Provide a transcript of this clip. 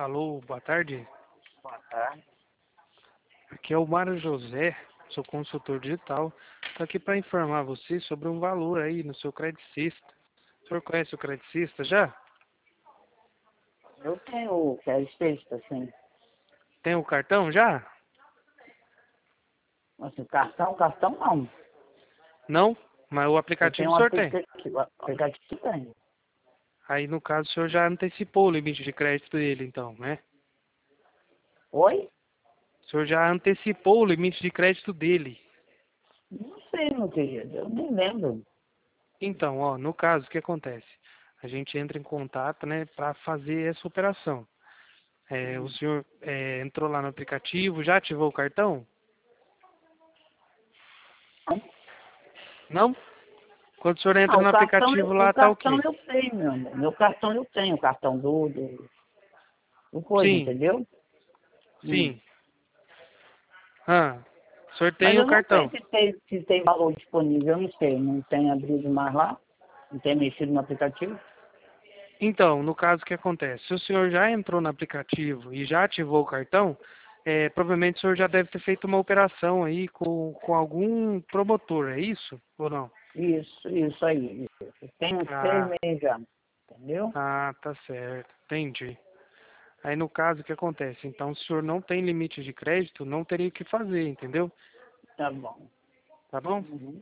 Alô, boa tarde. Boa tarde. Aqui é o Mário José, sou consultor digital. Estou aqui para informar você sobre um valor aí no seu Credicista. O senhor conhece o Credicista já? Eu tenho que é sexta, assim. Tem o cartão já? Assim, cartão não. Não? Mas o Eu aplicativo tenho o um senhor tem. aplicativo tem. Aí no caso o senhor já antecipou o limite de crédito dele então, né? Oi? O senhor já antecipou o limite de crédito dele. Não sei, meu querido. Eu nem lembro. Então, ó, no caso, o que acontece? A gente entra em contato, né, para fazer essa operação. O senhor entrou lá no aplicativo, já ativou o cartão? Não? Quando o senhor entra Ah, no aplicativo o lá, tá o cartão quê? eu tenho, meu amor. Meu cartão eu tenho. O cartão do coisa, Sim, entendeu? Hum. sim. Ah, o senhor Mas tem o eu não sei cartão. se tem valor disponível. Eu não sei. Não tem abrido mais lá. Não tem mexido no aplicativo. Então, no caso, o que acontece? Se o senhor já entrou no aplicativo e já ativou o cartão, provavelmente o senhor já deve ter feito uma operação aí com algum promotor, é isso? Ou não? Isso aí. Isso. Tem uns Ah, 6 meses já. Entendeu? tá certo. Entendi. Aí no caso, o que acontece? Então, se o senhor não tem limite de crédito, não teria o que fazer, entendeu? Tá bom. Tá bom? Uhum.